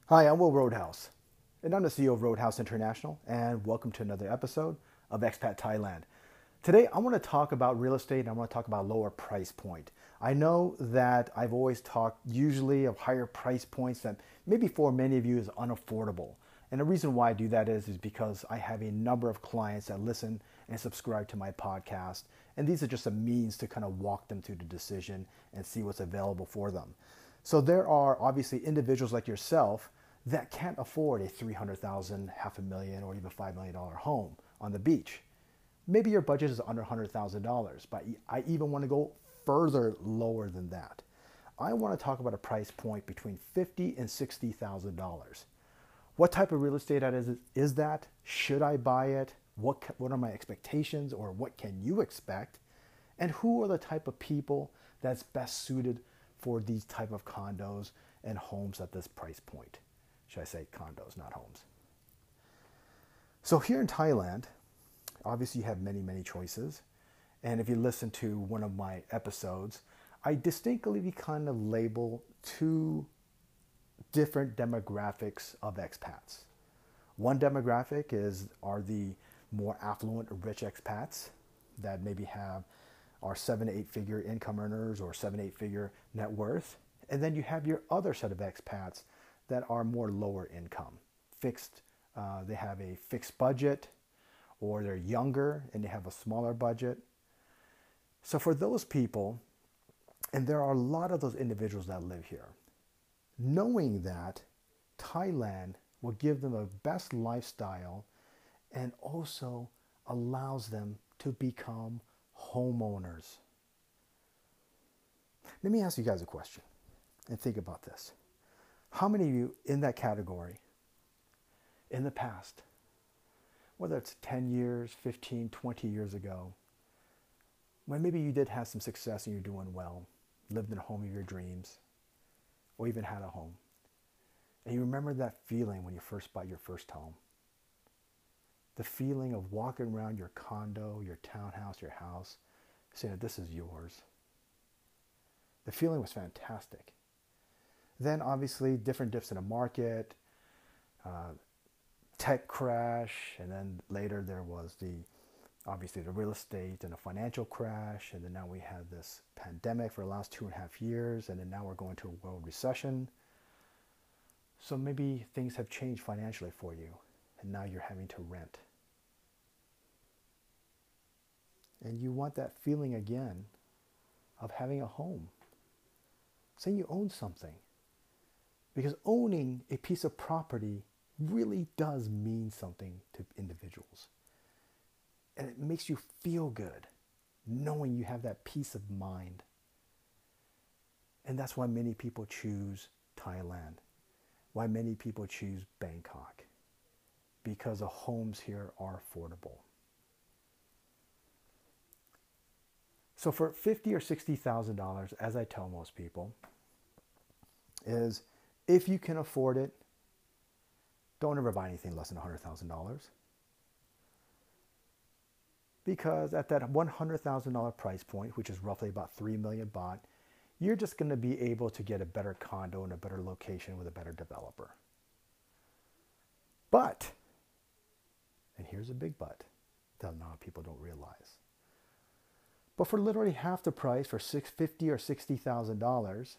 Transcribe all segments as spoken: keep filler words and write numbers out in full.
Hi, I'm Will Roadhouse, and I'm the C E O of Roadhouse International, and welcome to another episode of Expat Thailand. Today, I want to talk about real estate, and I want to talk about lower price point. I know that I've always talked usually of higher price points that maybe for many of you is unaffordable. And the reason why I do that is, is because I have a number of clients that listen and subscribe to my podcast, and these are just a means to kind of walk them through the decision and see what's available for them. So there are obviously individuals like yourself that can't afford a three hundred thousand dollars, half a million, or even five million dollars home on the beach. Maybe your budget is under one hundred thousand dollars, but I even want to go further lower than that. I want to talk about a price point between fifty thousand dollars and sixty thousand dollars. What type of real estate that is, is that? Should I buy it? What, what are my expectations, or what can you expect? And who are the type of people that's best suited for these type of condos and homes at this price point? Should I say condos, not homes? So here in Thailand, obviously you have many, many choices. And if you listen to one of my episodes, I distinctly kind of label two different demographics of expats. One demographic is are the more affluent, rich expats that maybe have are seven, eight figure income earners or seven, eight figure net worth. And then you have your other set of expats that are more lower income, fixed. Uh, they have a fixed budget, or they're younger and they have a smaller budget. So for those people, and there are a lot of those individuals that live here, knowing that Thailand will give them a best lifestyle and also allows them to become homeowners. Let me ask you guys a question and think about this. How many of you in that category in the past, whether it's ten years, fifteen, twenty years ago, when maybe you did have some success and you're doing well, lived in a home of your dreams, or even had a home, and you remember that feeling when you first bought your first home? The feeling of walking around your condo, your townhouse, your house, saying that this is yours. The feeling was fantastic. Then obviously different dips in the market, uh, tech crash, and then later there was the obviously the real estate and a financial crash, and then now we had this pandemic for the last two and a half years, and then now we're going to a world recession. So maybe things have changed financially for you, and now you're having to rent. And you want that feeling again of having a home, saying you own something. Because owning a piece of property really does mean something to individuals. And it makes you feel good knowing you have that peace of mind. And that's why many people choose Thailand, why many people choose Bangkok, because the homes here are affordable. So for fifty thousand dollars or sixty thousand dollars, as I tell most people, is if you can afford it, don't ever buy anything less than one hundred thousand dollars. Because at that one hundred thousand dollars price point, which is roughly about three million baht, you're just going to be able to get a better condo in a better location with a better developer. But, and here's a big but that a lot of people don't realize. But for literally half the price, for fifty thousand dollars or sixty thousand dollars,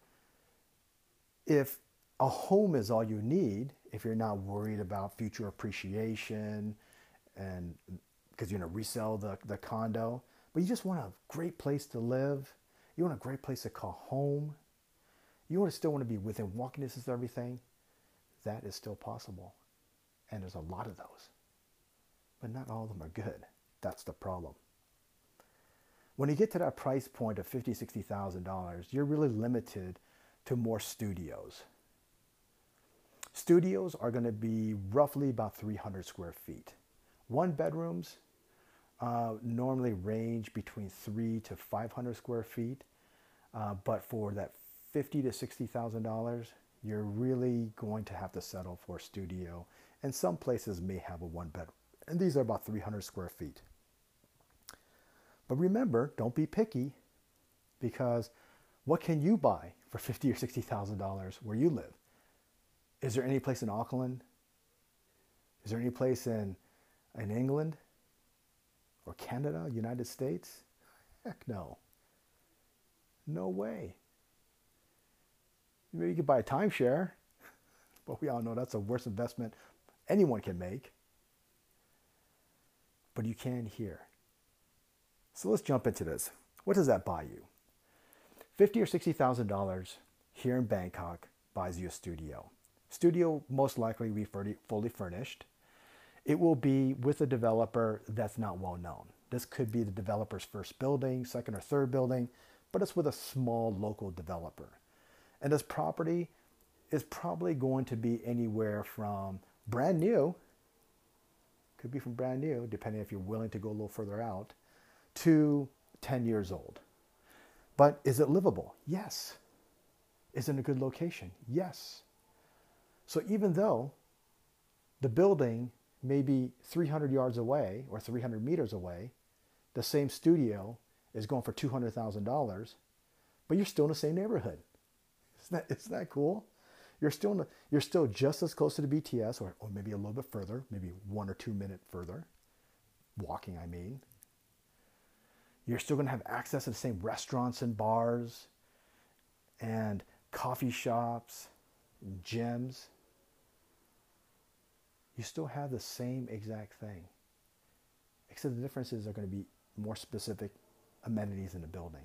if a home is all you need, if you're not worried about future appreciation and because you're going to resell the, the condo, but you just want a great place to live, you want a great place to call home, you want to still want to be within walking distance of everything, that is still possible. And there's a lot of those. But not all of them are good. That's the problem. When you get to that price point of fifty thousand dollars, sixty thousand dollars, you're really limited to more studios. Studios are going to be roughly about three hundred square feet. One bedrooms uh, normally range between three to five hundred square feet, uh, but for that fifty thousand to sixty thousand dollars, you're really going to have to settle for a studio, and some places may have a one bedroom, and these are about three hundred square feet. But remember, don't be picky, because what can you buy for fifty thousand or sixty thousand dollars where you live? Is there any place in Auckland? Is there any place in, in England or Canada, United States? Heck no. No way. Maybe you could buy a timeshare, but we all know that's the worst investment anyone can make. But you can here. So let's jump into this. What does that buy you? Fifty or sixty thousand dollars here in Bangkok buys you a studio. Studio most likely will be fully furnished. It will be with a developer that's not well known. This could be the developer's first building, second or third building, but it's with a small local developer. And this property is probably going to be anywhere from brand new, could be from brand new, depending if you're willing to go a little further out, to ten years old. But is it livable? Yes. Is it in a good location? Yes. So even though the building may be three hundred yards away or three hundred meters away, the same studio is going for two hundred thousand dollars, but you're still in the same neighborhood. Isn't that, isn't that cool? You're still, in the, you're still just as close to the B T S, or, or maybe a little bit further, maybe one or two minute further, walking I mean. You're still going to have access to the same restaurants and bars and coffee shops, and gyms. You still have the same exact thing, except the differences are going to be more specific amenities in the building.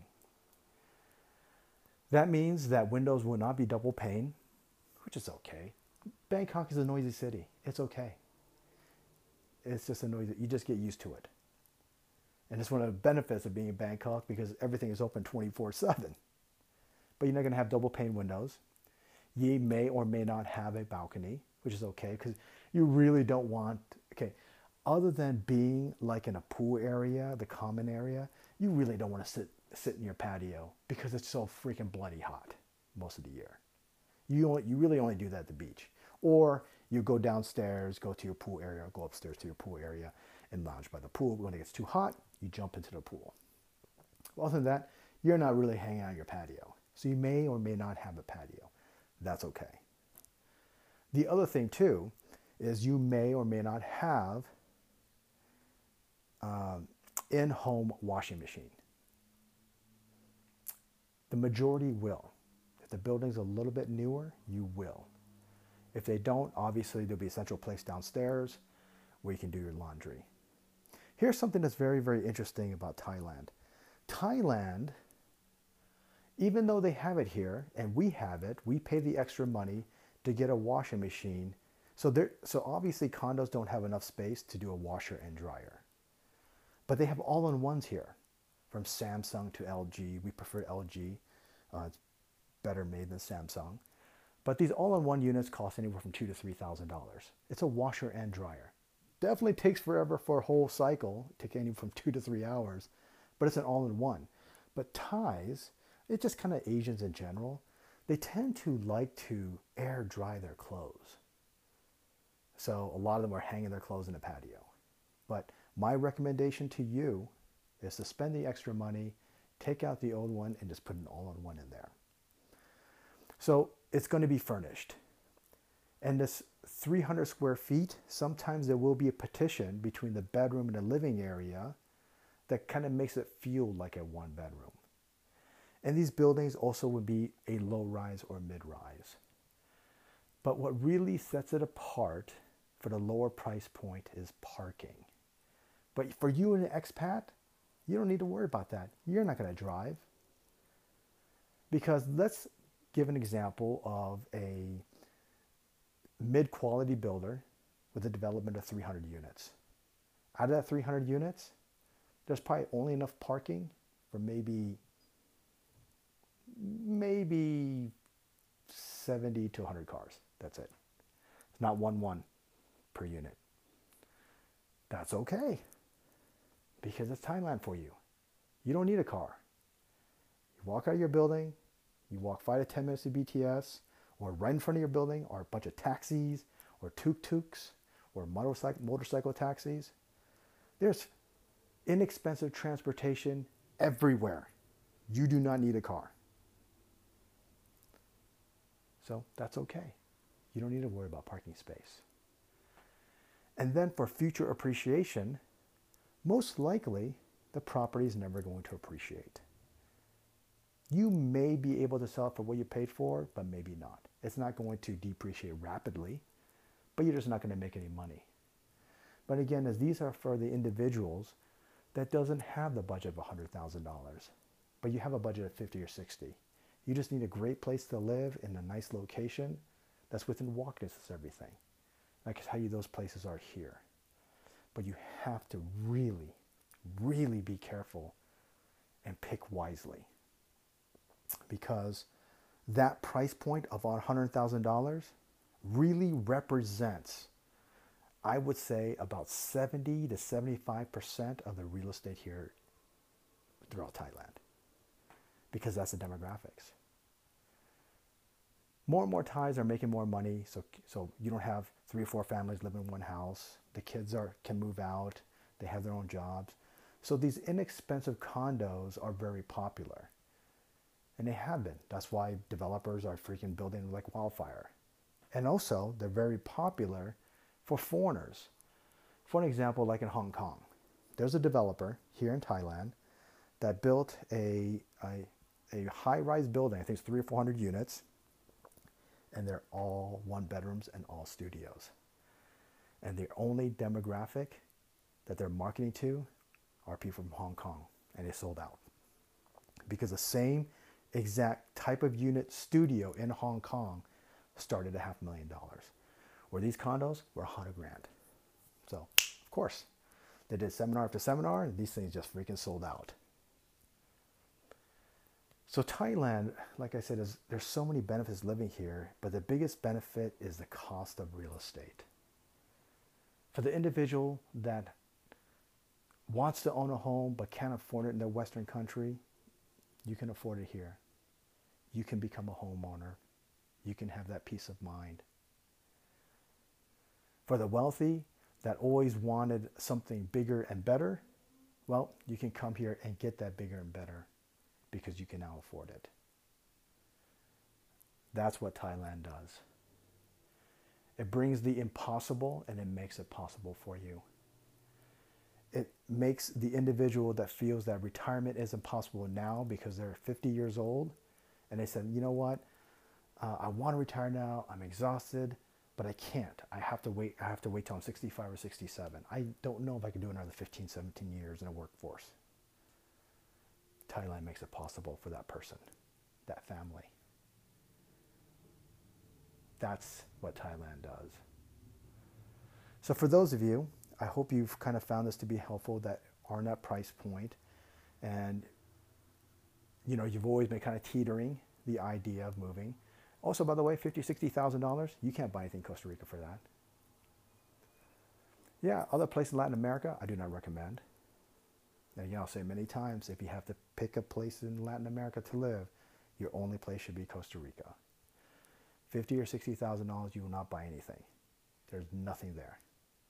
That means that windows will not be double pane, which is okay. Bangkok is a noisy city. It's okay. It's just a noisy, you just get used to it. And it's one of the benefits of being in Bangkok because everything is open twenty-four seven. But you're not going to have double pane windows. You may or may not have a balcony, which is okay because you really don't want, okay, other than being like in a pool area, the common area, you really don't want to sit sit in your patio because it's so freaking bloody hot most of the year. You only, you really only do that at the beach. Or you go downstairs, go to your pool area, or go upstairs to your pool area and lounge by the pool. When it gets too hot, you jump into the pool. Well, other than that, you're not really hanging out on your patio. So you may or may not have a patio. That's okay. The other thing too is you may or may not have um, in-home washing machine. The majority will. If the building's a little bit newer, you will. If they don't, obviously there'll be a central place downstairs where you can do your laundry. Here's something that's very, very interesting about Thailand. Thailand, even though they have it here and we have it, we pay the extra money to get a washing machine. So, there, so obviously condos don't have enough space to do a washer and dryer. But they have all-in-ones here. From Samsung to L G. We prefer L G. Uh, it's better made than Samsung. But these all-in-one units cost anywhere from two thousand to three thousand dollars. It's a washer and dryer. Definitely takes forever for a whole cycle, taking anywhere from two to three hours. But it's an all-in-one. But Thais, it's just kind of Asians in general, they tend to like to air dry their clothes. So a lot of them are hanging their clothes in the patio. But my recommendation to you is to spend the extra money, take out the old one, and just put an all-in-one in there. So it's going to be furnished. And this three hundred square feet, sometimes there will be a partition between the bedroom and the living area that kind of makes it feel like a one bedroom. And these buildings also would be a low-rise or mid-rise. But what really sets it apart for the lower price point is parking. But for you an expat, you don't need to worry about that. You're not going to drive. Because let's give an example of a mid-quality builder with a development of three hundred units. Out of that three hundred units, there's probably only enough parking for maybe, maybe seventy to one hundred cars. That's it. It's not one one per unit. That's okay. Because it's Thailand for you. You don't need a car. You walk out of your building, you walk five to ten minutes to B T S, or right in front of your building are a bunch of taxis, or tuk-tuks, or motorcycle, motorcycle taxis. There's inexpensive transportation everywhere. You do not need a car. So that's okay. You don't need to worry about parking space. And then for future appreciation, most likely the property is never going to appreciate. You may be able to sell it for what you paid for, but maybe not. It's not going to depreciate rapidly, but you're just not going to make any money. But again, as these are for the individuals that doesn't have the budget of one hundred thousand dollars, but you have a budget of fifty or sixty. You just need a great place to live in a nice location that's within walk distance of everything. I can tell you those places are here. But you have to really, really be careful and pick wisely. Because that price point of one hundred thousand dollars really represents, I would say, about seventy to seventy-five percent of the real estate here throughout Thailand. Because that's the demographics. More and more Thais are making more money, so so you don't have three or four families living in one house. The kids are can move out. They have their own jobs. So these inexpensive condos are very popular. And they have been. That's why developers are freaking building like wildfire. And also, they're very popular for foreigners. For an example, like in Hong Kong, there's a developer here in Thailand that built a, a, a high-rise building. I think it's three or four hundred units. And they're all one bedrooms and all studios. And the only demographic that they're marketing to are people from Hong Kong. And they sold out. Because the same exact type of unit studio in Hong Kong started at half a million dollars. Where these condos were a hundred grand. So, of course, they did seminar after seminar and these things just freaking sold out. So Thailand, like I said, is there's so many benefits living here, but the biggest benefit is the cost of real estate. For the individual that wants to own a home but can't afford it in their Western country, you can afford it here. You can become a homeowner. You can have that peace of mind. For the wealthy that always wanted something bigger and better, well, you can come here and get that bigger and better because you can now afford it. That's what Thailand does. It brings the impossible and it makes it possible for you. It makes the individual that feels that retirement is impossible now because they're fifty years old and they said, you know what, uh, I want to retire now, I'm exhausted, but I can't. I have to wait, I have to wait till I'm sixty-five or sixty-seven. I don't know if I can do another fifteen, seventeen years in a workforce. Thailand makes it possible for that person, that family. That's what Thailand does. So for those of you, I hope you've kind of found this to be helpful that are in that price point. And, you know, you've always been kind of teetering the idea of moving. Also, by the way, fifty thousand dollars, sixty thousand dollars, you can't buy anything in Costa Rica for that. Yeah, other places in Latin America, I do not recommend. And again, I'll say many times, if you have to pick a place in Latin America to live, your only place should be Costa Rica. fifty thousand dollars or sixty thousand dollars, you will not buy anything. There's nothing there.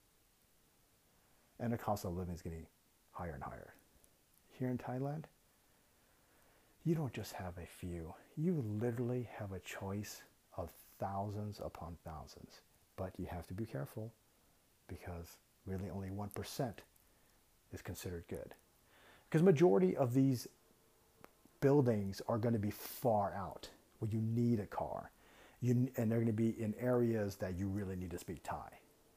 And the cost of living is getting higher and higher. Here in Thailand, you don't just have a few. You literally have a choice of thousands upon thousands. But you have to be careful because really only one percent is considered good. Because majority of these buildings are going to be far out where you need a car. You, and they're going to be in areas that you really need to speak Thai.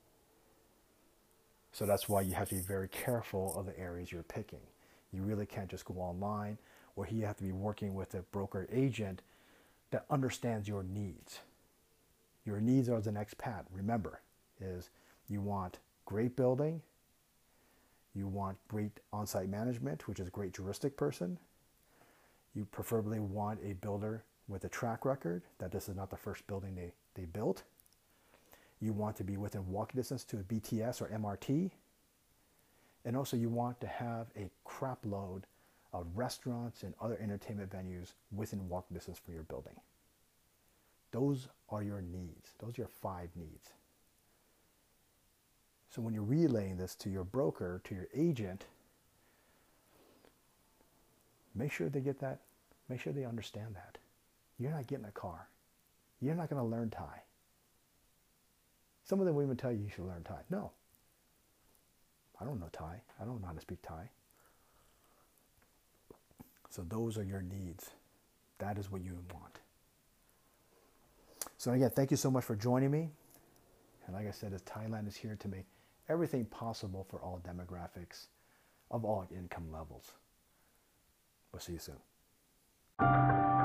So that's why you have to be very careful of the areas you're picking. You really can't just go online, or you have to be working with a broker agent that understands your needs. Your needs as an expat, remember, is you want great building, you want great on-site management, which is a great juristic person. You preferably want a builder with a track record, that this is not the first building they, they built. You want to be within walking distance to a B T S or M R T. And also you want to have a crap load of restaurants and other entertainment venues within walking distance for your building. Those are your needs. Those are your five needs. So when you're relaying this to your broker, to your agent, make sure they get that, make sure they understand that. You're not getting a car. You're not going to learn Thai. Some of them will even tell you you should learn Thai. No. I don't know Thai. I don't know how to speak Thai. So those are your needs. That is what you want. So again, thank you so much for joining me. And like I said, as Thailand is here to make everything possible for all demographics of all income levels. We'll see you soon.